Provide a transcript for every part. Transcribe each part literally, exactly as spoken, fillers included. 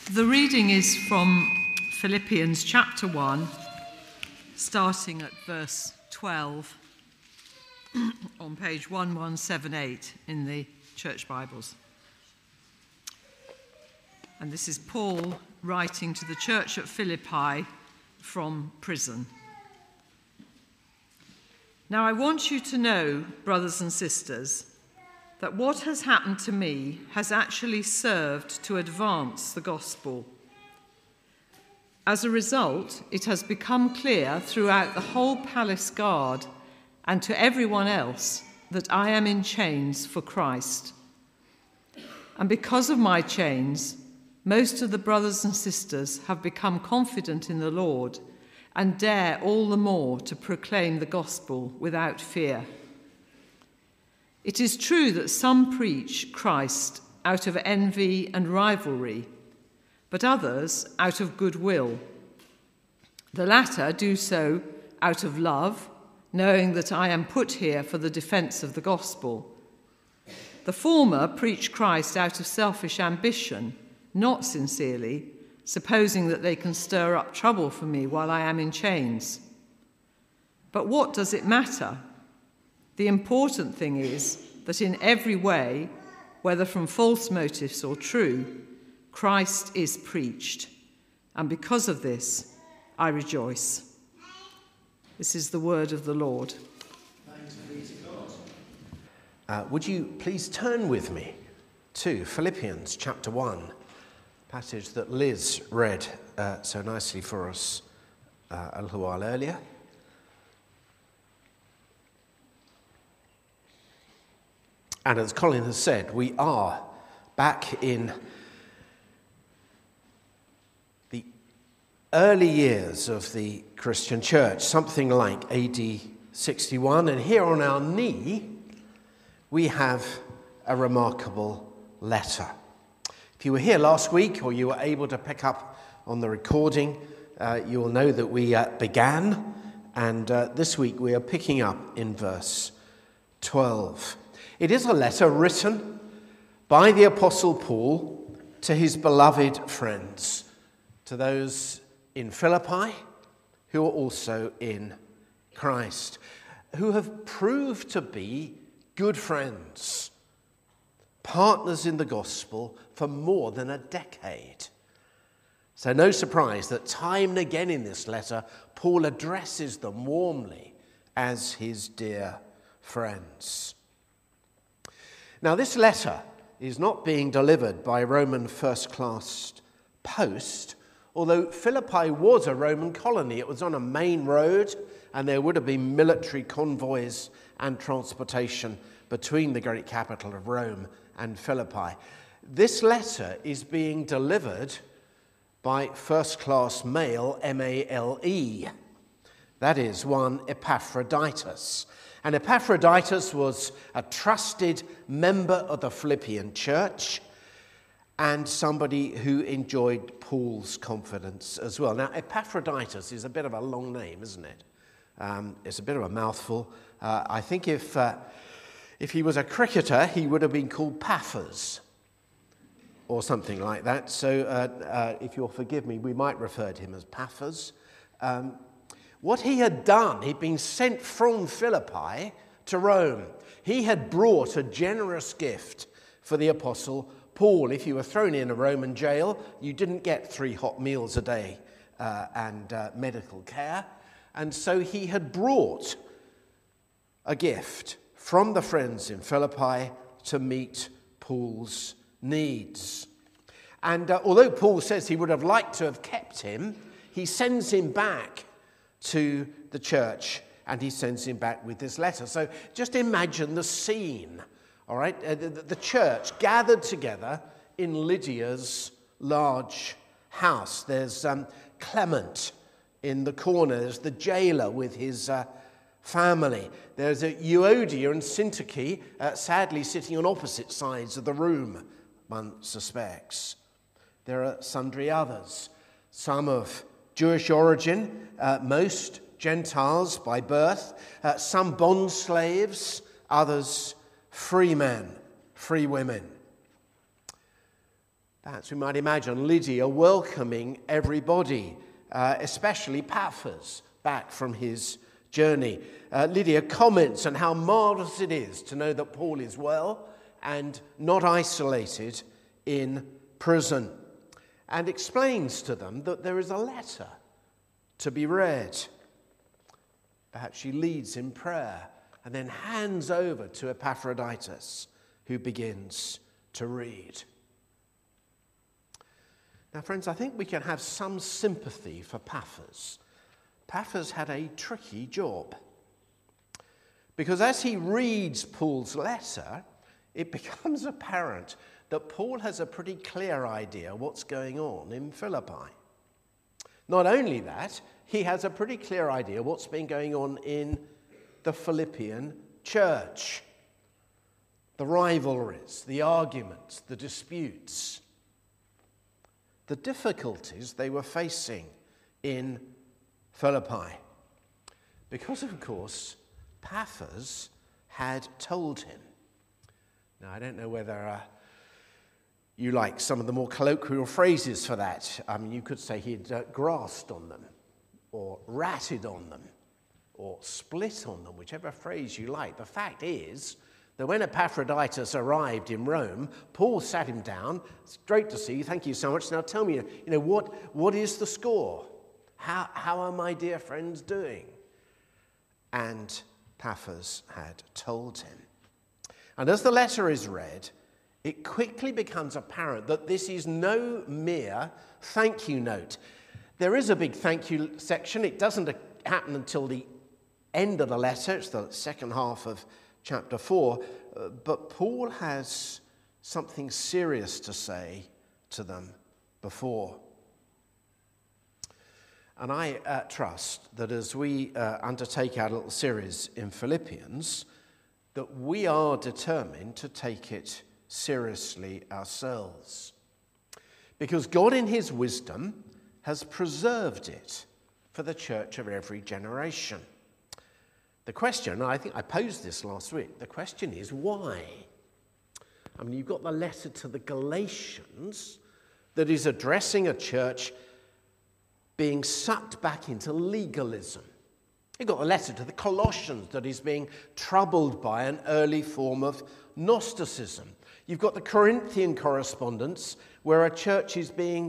The reading is from Philippians chapter one, starting at verse twelve on page eleven seventy-eight in the Church Bibles. And this is Paul writing to the church at Philippi from prison. Now I want you to know, brothers and sisters, that what has happened to me has actually served to advance the gospel. As a result, it has become clear throughout the whole palace guard and to everyone else that I am in chains for Christ. And because of my chains, most of the brothers and sisters have become confident in the Lord and dare all the more to proclaim the gospel without fear. It is true that some preach Christ out of envy and rivalry, but others out of goodwill. The latter do so out of love, knowing that I am put here for the defense of the gospel. The former preach Christ out of selfish ambition, not sincerely, supposing that they can stir up trouble for me while I am in chains. But what does it matter? The important thing is that in every way, whether from false motives or true, Christ is preached, and because of this, I rejoice. This is the word of the Lord. Thanks be to God. Uh, would you please turn with me to Philippians chapter one, passage that Liz read uh, so nicely for us uh, a little while earlier. And as Colin has said, we are back in the early years of the Christian church, something like A D sixty-one. And here on our knee, we have a remarkable letter. If you were here last week or you were able to pick up on the recording, uh, you will know that we uh, began. And uh, this week we are picking up in verse twelve. It is a letter written by the Apostle Paul to his beloved friends, to those in Philippi who are also in Christ, who have proved to be good friends, partners in the gospel for more than a decade. So no surprise that time and again in this letter, Paul addresses them warmly as his dear friends. Now, this letter is not being delivered by Roman first-class post, although Philippi was a Roman colony. It was on a main road, and there would have been military convoys and transportation between the great capital of Rome and Philippi. This letter is being delivered by first-class mail, M A L E. That is, one Epaphroditus. And Epaphroditus was a trusted member of the Philippian church and somebody who enjoyed Paul's confidence as well. Now, Epaphroditus is a bit of a long name, isn't it? Um, it's a bit of a mouthful. Uh, I think if uh, if he was a cricketer, he would have been called Paphos or something like that. So uh, uh, if you'll forgive me, we might refer to him as Paphos. Um, What he had done, he'd been sent from Philippi to Rome. He had brought a generous gift for the Apostle Paul. If you were thrown in a Roman jail, you didn't get three hot meals a day uh, and uh, medical care. And so he had brought a gift from the friends in Philippi to meet Paul's needs. And uh, although Paul says he would have liked to have kept him, he sends him back to the church, and he sends him back with this letter. So just imagine the scene, all right? Uh, the, the church gathered together in Lydia's large house. There's um, Clement in the corner. There's the jailer with his uh, family. There's a Euodia and Syntyche, uh, sadly sitting on opposite sides of the room, one suspects. There are sundry others, some of Jewish origin, uh, most Gentiles by birth, uh, some bond slaves, others free men, free women. Perhaps we might imagine Lydia welcoming everybody, uh, especially Paphos, back from his journey. Uh, Lydia comments on how marvelous it is to know that Paul is well and not isolated in prison, and explains to them that there is a letter to be read. Perhaps she leads in prayer and then hands over to Epaphroditus, who begins to read. Now, friends, I think we can have some sympathy for Paphos. Paphos had a tricky job, because as he reads Paul's letter, it becomes apparent that Paul has a pretty clear idea what's going on in Philippi. Not only that, he has a pretty clear idea what's been going on in the Philippian church. The rivalries, the arguments, the disputes, the difficulties they were facing in Philippi. Because, of course, Paphos had told him. Now, I don't know whether uh, you like some of the more colloquial phrases for that. I mean, you could say he'd uh, grasped on them, or ratted on them, or split on them, whichever phrase you like. The fact is that when Epaphroditus arrived in Rome, Paul sat him down. It's great to see you. Thank you so much. Now tell me, you know, what, what is the score? How, how are my dear friends doing? And Paphos had told him. And as the letter is read, it quickly becomes apparent that this is no mere thank you note. There is a big thank you section. It doesn't happen until the end of the letter. It's the second half of chapter four. Uh, but Paul has something serious to say to them before. And I uh, trust that as we uh, undertake our little series in Philippians, that we are determined to take it seriously ourselves. Because God in his wisdom has preserved it for the church of every generation. The question, I think I posed this last week, the question is why? I mean, you've got the letter to the Galatians that is addressing a church being sucked back into legalism. You've got a letter to the Colossians that is being troubled by an early form of Gnosticism. You've got the Corinthian correspondence where a church is being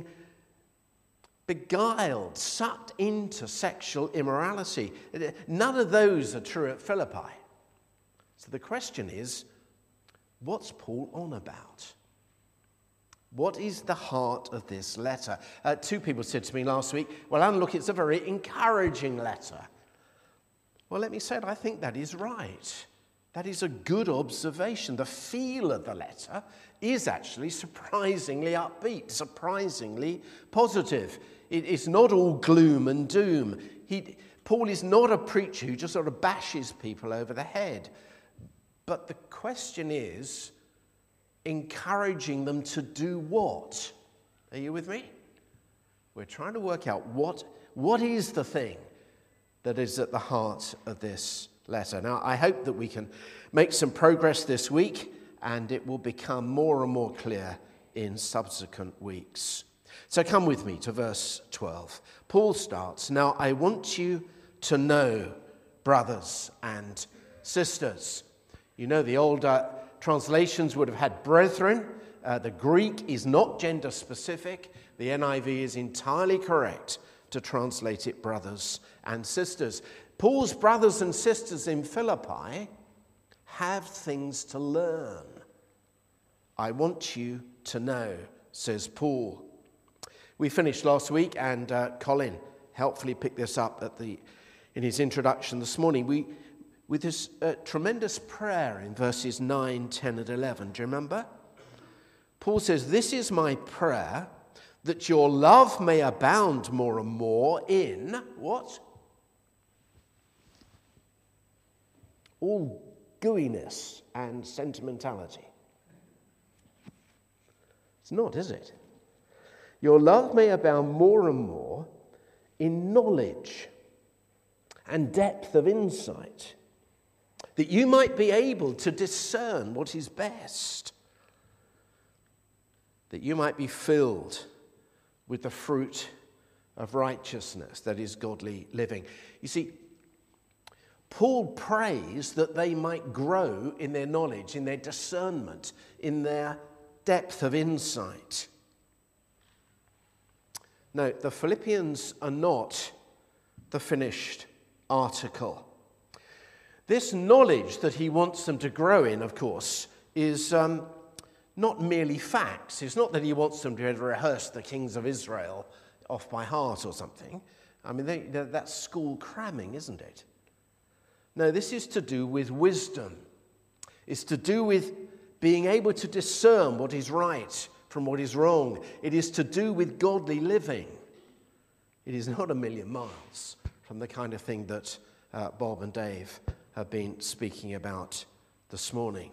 beguiled, sucked into sexual immorality. None of those are true at Philippi. So the question is, what's Paul on about? What is the heart of this letter? Uh, two people said to me last week, well, Alan, look, it's a very encouraging letter. Well, let me say it, I think that is right. That is a good observation. The feel of the letter is actually surprisingly upbeat, surprisingly positive. It is not all gloom and doom. He, Paul is not a preacher who just sort of bashes people over the head. But the question is, encouraging them to do what? Are you with me? We're trying to work out what, what is the thing that is at the heart of this letter. Now, I hope that we can make some progress this week, and it will become more and more clear in subsequent weeks. So come with me to verse twelve. Paul starts, "Now I want you to know, brothers and sisters." You know, the older translations would have had brethren. Uh, the Greek is not gender specific. The N I V is entirely correct to translate it brothers and sisters. Paul's brothers and sisters in Philippi have things to learn. I want you to know, says Paul. We finished last week, and uh, Colin helpfully picked this up at the in his introduction this morning. We with this uh, tremendous prayer in verses nine, ten, and eleven. Do you remember? Paul says, "This is my prayer, that your love may abound more and more in," what? "All gooiness and sentimentality." It's not, is it? "Your love may abound more and more in knowledge and depth of insight, that you might be able to discern what is best." that you might be filled with the fruit of righteousness, that is godly living. You see, Paul prays that they might grow in their knowledge, in their discernment, in their depth of insight. Now, the Philippians are not the finished article. This knowledge that he wants them to grow in, of course, is um, not merely facts. It's not that he wants them to rehearse the kings of Israel off by heart or something. I mean, they, that's school cramming, isn't it? No, this is to do with wisdom. It's to do with being able to discern what is right from what is wrong. It is to do with godly living. It is not a million miles from the kind of thing that uh, Bob and Dave have been speaking about this morning.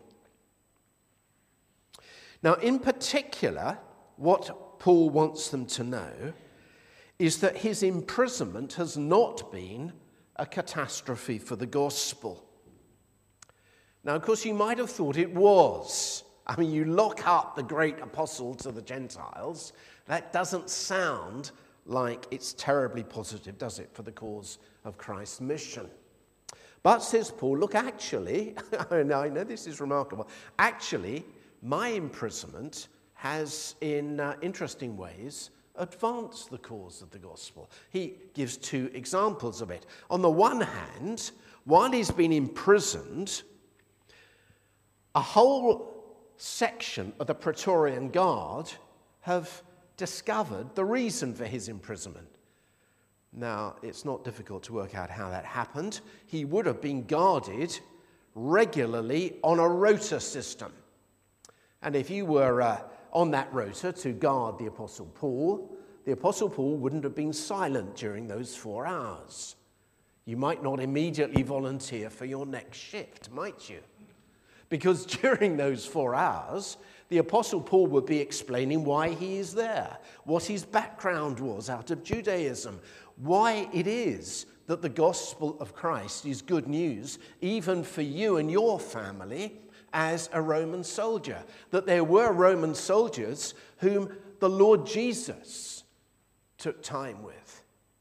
Now, in particular, what Paul wants them to know is that his imprisonment has not been a catastrophe for the gospel. Now, of course, you might have thought it was. I mean, you lock up the great apostle to the Gentiles. That doesn't sound like it's terribly positive, does it, for the cause of Christ's mission? But, says Paul, look, actually, I know this is remarkable, actually, my imprisonment has, in uh, interesting ways, advanced the cause of the gospel. He gives two examples of it. On the one hand, while he's been imprisoned, a whole section of the Praetorian Guard have discovered the reason for his imprisonment. Now, it's not difficult to work out how that happened. He would have been guarded regularly on a rota system. And if you were uh, on that rota to guard the Apostle Paul, the Apostle Paul wouldn't have been silent during those four hours. You might not immediately volunteer for your next shift, might you? Because during those four hours, the Apostle Paul would be explaining why he is there, what his background was out of Judaism, why it is that the gospel of Christ is good news, even for you and your family as a Roman soldier. That there were Roman soldiers whom the Lord Jesus took time with.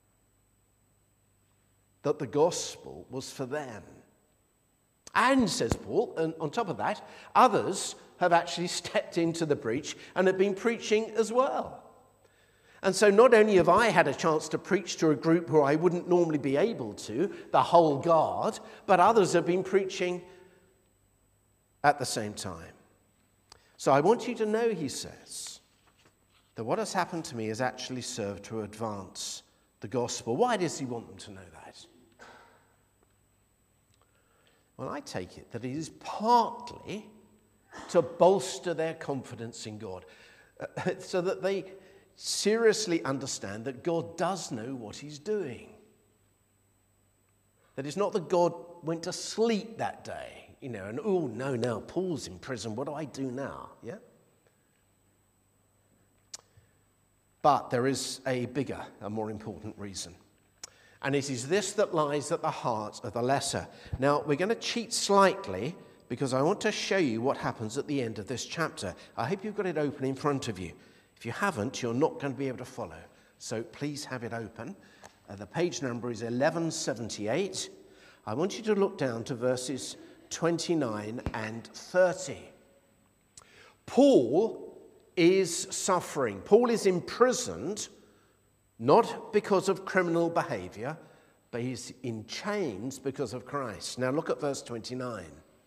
That the gospel was for them. And, says Paul, and on top of that, others have actually stepped into the breach and have been preaching as well. And so not only have I had a chance to preach to a group who I wouldn't normally be able to, the whole guard, but others have been preaching at the same time. So I want you to know, he says, that what has happened to me has actually served to advance the gospel. Why does he want them to know that? Well, I take it that it is partly to bolster their confidence in God, uh, so that they seriously understand that God does know what he's doing. That it's not that God went to sleep that day, you know, and, oh, no, now Paul's in prison, what do I do now? Yeah? But there is a bigger, a more important reason. And it is this that lies at the heart of the letter. Now, we're going to cheat slightly because I want to show you what happens at the end of this chapter. I hope you've got it open in front of you. If you haven't, you're not going to be able to follow. So please have it open. Uh, the page number is eleven seventy-eight. I want you to look down to verses twenty-nine and thirty. Paul is suffering. Paul is imprisoned, not because of criminal behavior, but he's in chains because of Christ. Now look at verse twenty-nine.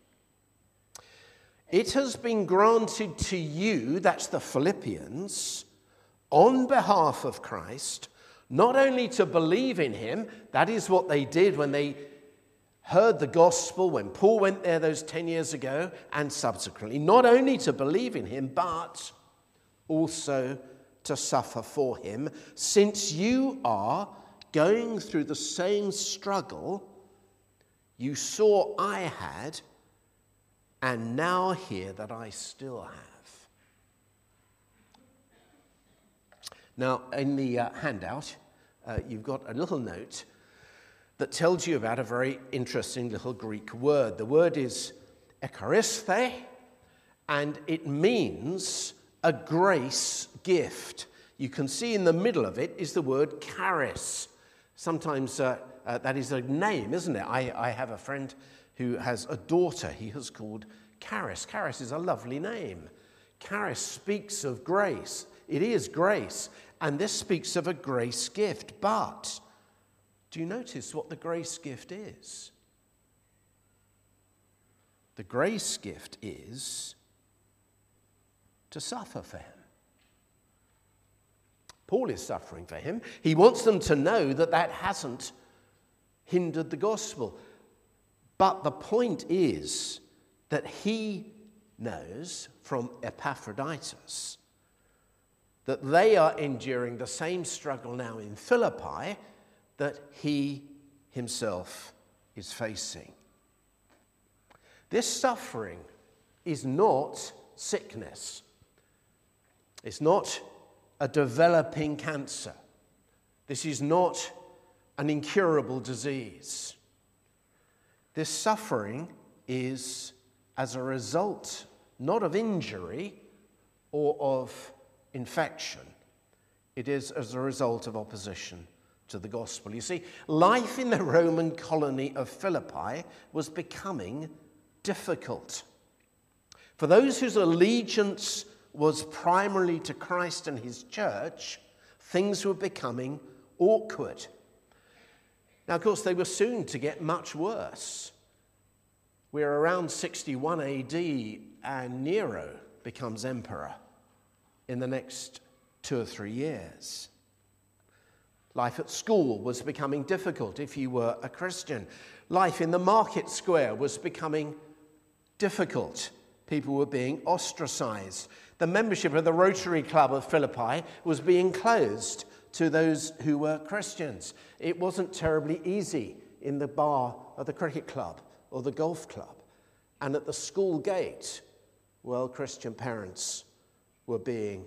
It has been granted to you, that's the Philippians, on behalf of Christ, not only to believe in him, that is what they did when they heard the gospel, when Paul went there those ten years ago, and subsequently, not only to believe in him, but also to suffer for him, since you are going through the same struggle you saw I had, and now hear that I still have. Now, in the uh, handout, uh, you've got a little note that tells you about a very interesting little Greek word. The word is echaristhi, and it means a grace gift. You can see in the middle of it is the word charis. Sometimes uh, uh, that is a name, isn't it? I, I have a friend who has a daughter he has called Charis. Charis is a lovely name. Charis speaks of grace. It is grace. And this speaks of a grace gift. But do you notice what the grace gift is? The grace gift is to suffer for him. Paul is suffering for him. He wants them to know that that hasn't hindered the gospel. But the point is that he knows from Epaphroditus that they are enduring the same struggle now in Philippi that he himself is facing. This suffering is not sickness. It's not a developing cancer. This is not an incurable disease. This suffering is as a result not of injury or of infection. It is as a result of opposition to the gospel. You see, life in the Roman colony of Philippi was becoming difficult. For those whose allegiance was primarily to Christ and his church, things were becoming awkward. Now, of course, they were soon to get much worse. We're around sixty-one A D and Nero becomes emperor in the next two or three years. Life at school was becoming difficult if you were a Christian. Life in the market square was becoming difficult. People were being ostracized. The membership of the Rotary Club of Philippi was being closed to those who were Christians. It wasn't terribly easy in the bar of the cricket club or the golf club. And at the school gate, well, Christian parents were being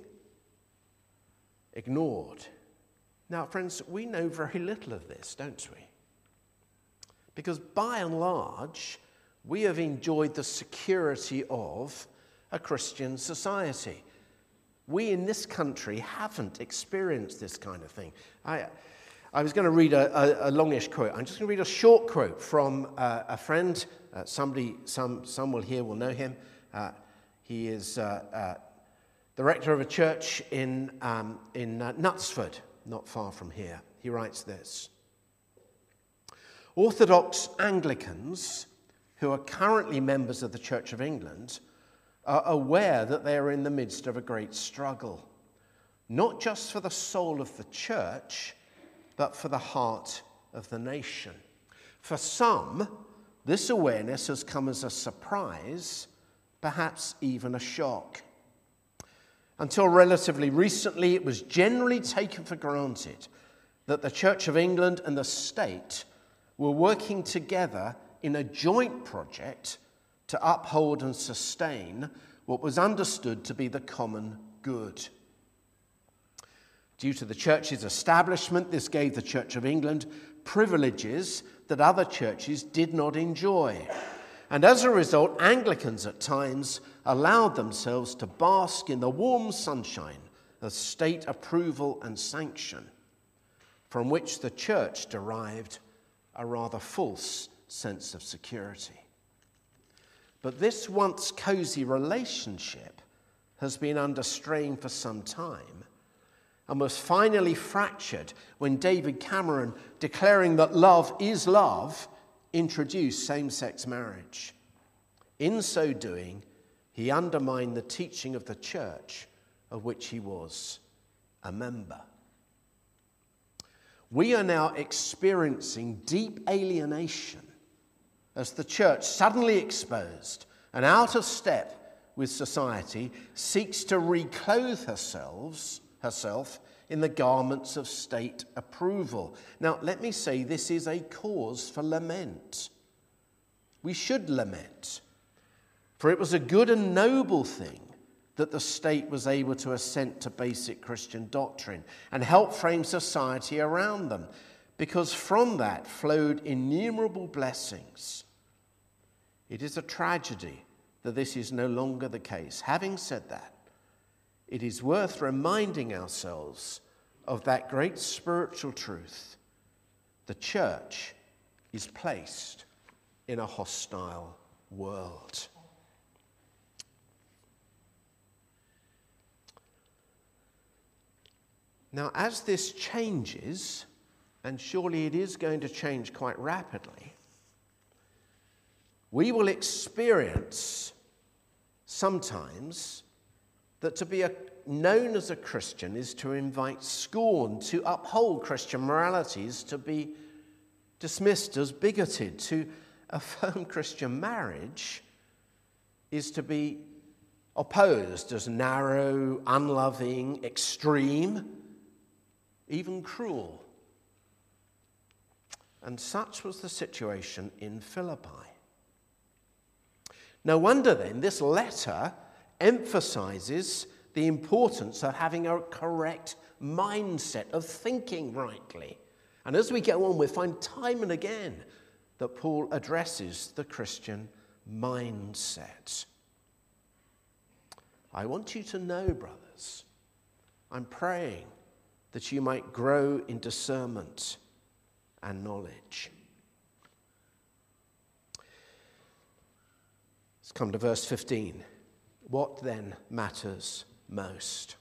ignored. Now, friends, we know very little of this, don't we? Because by and large, we have enjoyed the security of a Christian society. We in this country haven't experienced this kind of thing. I, I was going to read a, a, a longish quote. I'm just going to read a short quote from uh, a friend. Uh, somebody, some, some will here will know him. Uh, he is uh, uh, the rector of a church in um, in uh, Knutsford, not far from here. He writes this: Orthodox Anglicans who are currently members of the Church of England are aware that they are in the midst of a great struggle, not just for the soul of the church, but for the heart of the nation. For some, this awareness has come as a surprise, perhaps even a shock. Until relatively recently, it was generally taken for granted that the Church of England and the state were working together in a joint project to uphold and sustain what was understood to be the common good. Due to the church's establishment, this gave the Church of England privileges that other churches did not enjoy. And as a result, Anglicans at times allowed themselves to bask in the warm sunshine of state approval and sanction, from which the church derived a rather false sense of security. But this once cozy relationship has been under strain for some time and was finally fractured when David Cameron, declaring that love is love, introduced same-sex marriage. In so doing, he undermined the teaching of the church of which he was a member. We are now experiencing deep alienation as the church, suddenly exposed and out of step with society, seeks to reclothe herself, herself in the garments of state approval. Now, let me say this is a cause for lament. We should lament, for it was a good and noble thing that the state was able to assent to basic Christian doctrine and help frame society around them, because from that flowed innumerable blessings. It is a tragedy that this is no longer the case. Having said that, it is worth reminding ourselves of that great spiritual truth. The church is placed in a hostile world. Now, as this changes, and surely it is going to change quite rapidly, we will experience sometimes that to be a, known as a Christian is to invite scorn, to uphold Christian moralities, to be dismissed as bigoted. To affirm Christian marriage is to be opposed as narrow, unloving, extreme, even cruel. And such was the situation in Philippi. No wonder then this letter emphasizes the importance of having a correct mindset, of thinking rightly. And as we go on, we'll find time and again that Paul addresses the Christian mindset. I want you to know, brothers, I'm praying that you might grow in discernment and knowledge. Let's come to verse fifteen. What then matters most?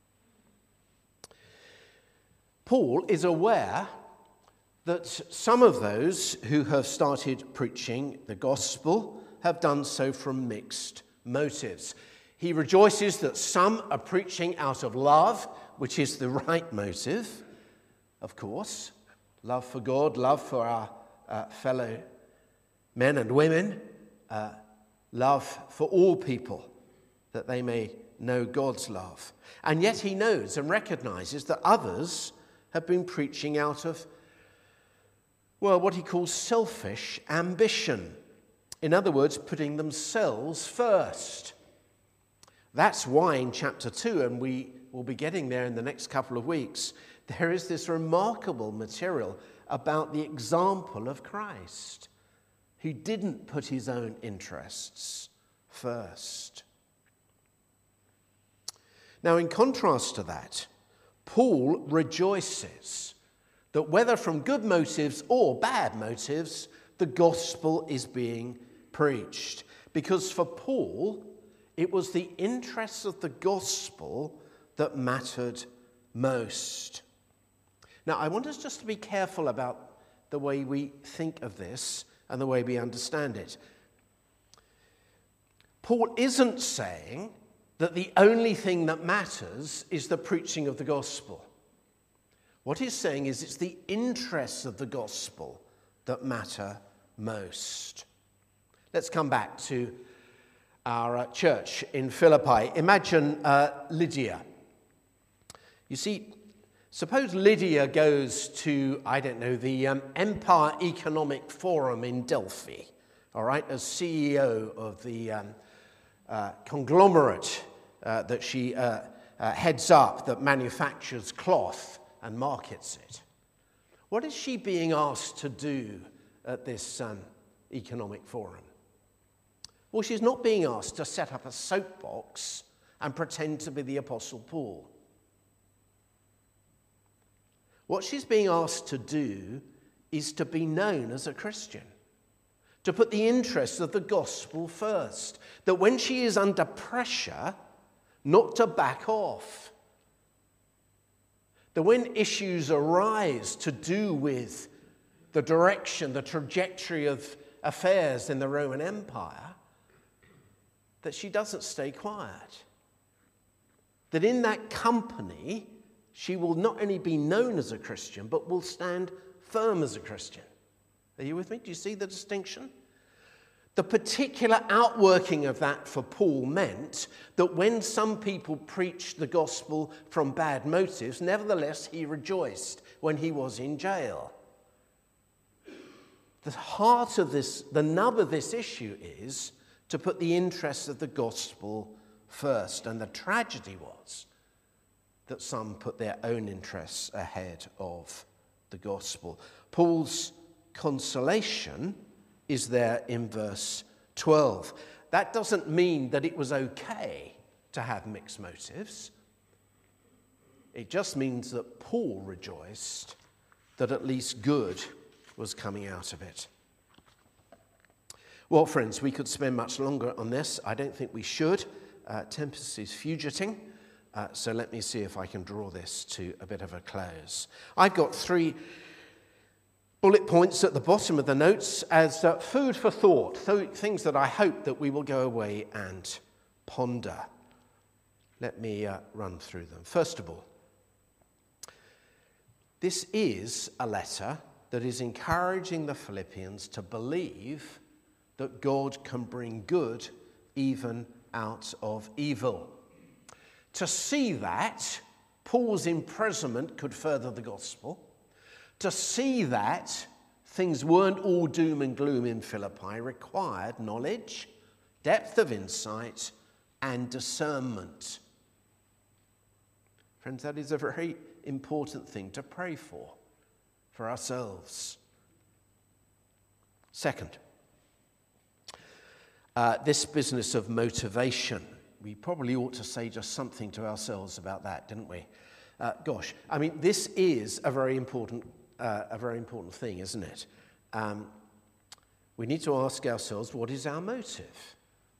Paul is aware that some of those who have started preaching the gospel have done so from mixed motives. He rejoices that some are preaching out of love, which is the right motive, of course. Love for God, love for our uh, fellow men and women, uh, love for all people, that they may know God's love. And yet he knows and recognizes that others have been preaching out of, well, what he calls selfish ambition. In other words, putting themselves first. That's why in chapter two, and we will be getting there in the next couple of weeks, there is this remarkable material about the example of Christ, who didn't put his own interests first. Now, in contrast to that, Paul rejoices that whether from good motives or bad motives, the gospel is being preached. Because for Paul, it was the interests of the gospel that mattered most. Now, I want us just to be careful about the way we think of this and the way we understand it. Paul isn't saying that the only thing that matters is the preaching of the gospel. What he's saying is it's the interests of the gospel that matter most. Let's come back to our uh, church in Philippi. Imagine uh, Lydia. You see, suppose Lydia goes to, I don't know, the um, Empire Economic Forum in Delphi, all right, as C E O of the um, uh, conglomerate uh, that she uh, uh, heads up that manufactures cloth and markets it. What is she being asked to do at this um, economic forum? Well, she's not being asked to set up a soapbox and pretend to be the Apostle Paul. What she's being asked to do is to be known as a Christian, to put the interests of the gospel first, that when she is under pressure, not to back off. That when issues arise to do with the direction, the trajectory of affairs in the Roman Empire, that she doesn't stay quiet. That in that company, she will not only be known as a Christian, but will stand firm as a Christian. Are you with me? Do you see the distinction? The particular outworking of that for Paul meant that when some people preached the gospel from bad motives, nevertheless he rejoiced when he was in jail. The heart of this, the nub of this issue is to put the interests of the gospel first. And the tragedy was that some put their own interests ahead of the gospel. Paul's consolation is there in verse twelve. That doesn't mean that it was okay to have mixed motives. It just means that Paul rejoiced that at least good was coming out of it. Well, friends, we could spend much longer on this. I don't think we should. Uh, Tempest is fugiting, uh, so let me see if I can draw this to a bit of a close. I've got three bullet points at the bottom of the notes as uh, food for thought, so things that I hope that we will go away and ponder. Let me uh, run through them. First of all, this is a letter that is encouraging the Philippians to believe that God can bring good even out of evil. To see that, Paul's imprisonment could further the gospel. To see that things weren't all doom and gloom in Philippi required knowledge, depth of insight, and discernment. Friends, that is a very important thing to pray for, for ourselves. Second, uh, this business of motivation. We probably ought to say just something to ourselves about that, didn't we? Uh, gosh, I mean, this is a very important, uh, a very important thing, isn't it? Um, we need to ask ourselves, what is our motive?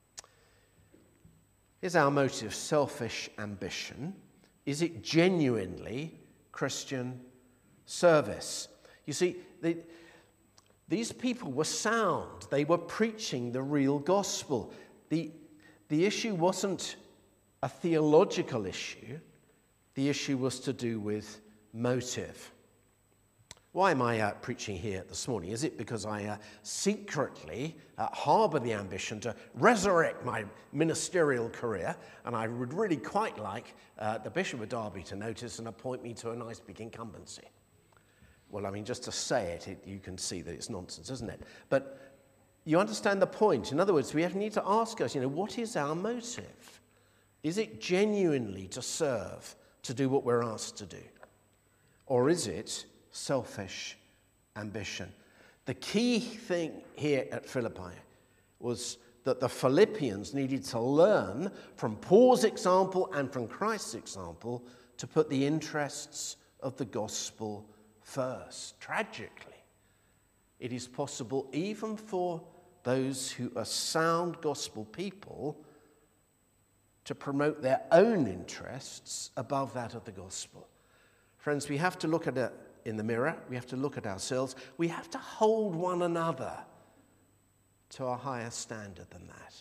Is our motive selfish ambition? Is it genuinely Christian service? You see, they, these people were sound. They were preaching the real gospel. The, the issue wasn't a theological issue. The issue was to do with motive. Why am I uh, preaching here this morning? Is it because I uh, secretly uh, harbour the ambition to resurrect my ministerial career, and I would really quite like uh, the Bishop of Derby to notice and appoint me to a nice big incumbency? Well, I mean, just to say it, it you can see that it's nonsense, isn't it? But you understand the point. In other words, we have, need to ask us, you know, what is our motive? Is it genuinely to serve, to do what we're asked to do? Or is it selfish ambition? The key thing here at Philippi was that the Philippians needed to learn from Paul's example and from Christ's example to put the interests of the gospel first. Tragically, it is possible even for those who are sound gospel people to promote their own interests above that of the gospel. Friends, we have to look at it in the mirror. We have to look at ourselves. We have to hold one another to a higher standard than that.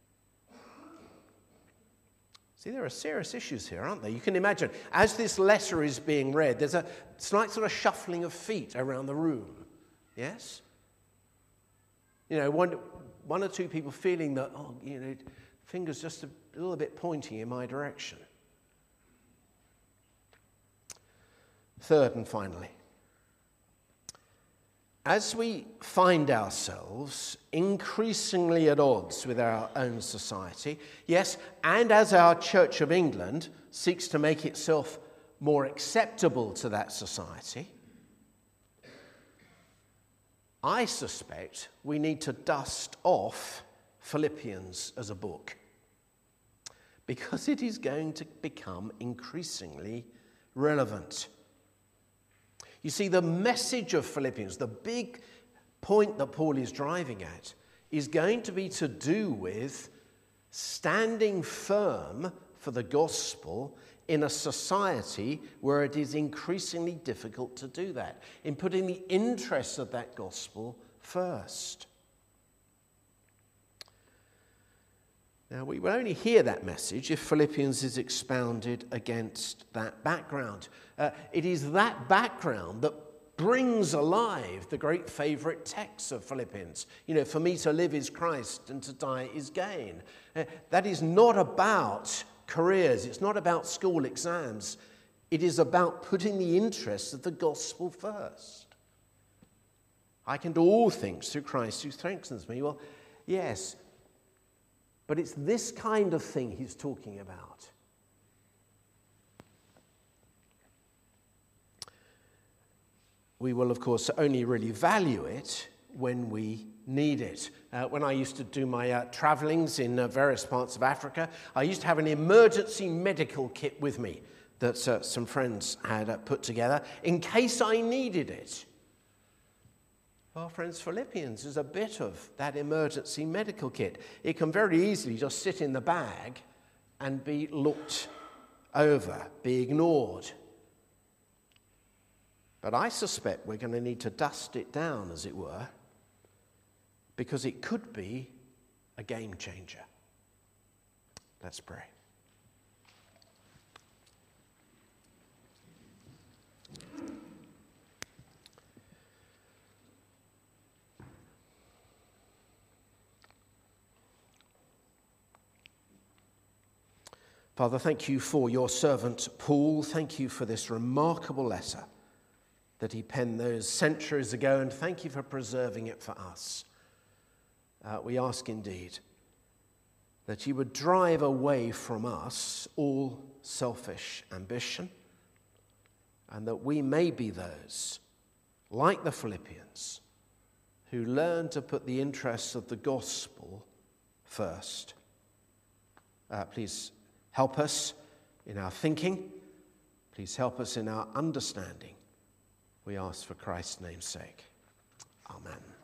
See, there are serious issues here, aren't there? You can imagine, as this letter is being read, there's a slight sort of shuffling of feet around the room. Yes? You know, one, one or two people feeling that, oh, you know, fingers just a little bit pointing in my direction. Third and finally, as we find ourselves increasingly at odds with our own society, yes, and as our Church of England seeks to make itself more acceptable to that society, I suspect we need to dust off Philippians as a book, because it is going to become increasingly relevant. You see, the message of Philippians, the big point that Paul is driving at, is going to be to do with standing firm for the gospel in a society where it is increasingly difficult to do that, in putting the interests of that gospel first. Now, we will only hear that message if Philippians is expounded against that background. Uh, it is that background that brings alive the great favourite text of Philippians. You know, for me to live is Christ and to die is gain. Uh, that is not about careers. It's not about school exams. It is about putting the interests of the gospel first. I can do all things through Christ who strengthens me. Well, yes, but it's this kind of thing he's talking about. We will, of course, only really value it when we need it. Uh, when I used to do my uh, travellings in uh, various parts of Africa, I used to have an emergency medical kit with me that uh, some friends had uh, put together in case I needed it. Well, friends, Philippians is a bit of that emergency medical kit. It can very easily just sit in the bag and be looked over, be ignored. But I suspect we're going to need to dust it down, as it were, because it could be a game changer. Let's pray. Father, thank you for your servant Paul. Thank you for this remarkable letter that he penned those centuries ago, and thank you for preserving it for us. Uh, we ask indeed that you would drive away from us all selfish ambition, and that we may be those, like the Philippians, who learn to put the interests of the gospel first. Uh, please help us in our thinking. Please help us in our understanding. We ask for Christ's name's sake. Amen.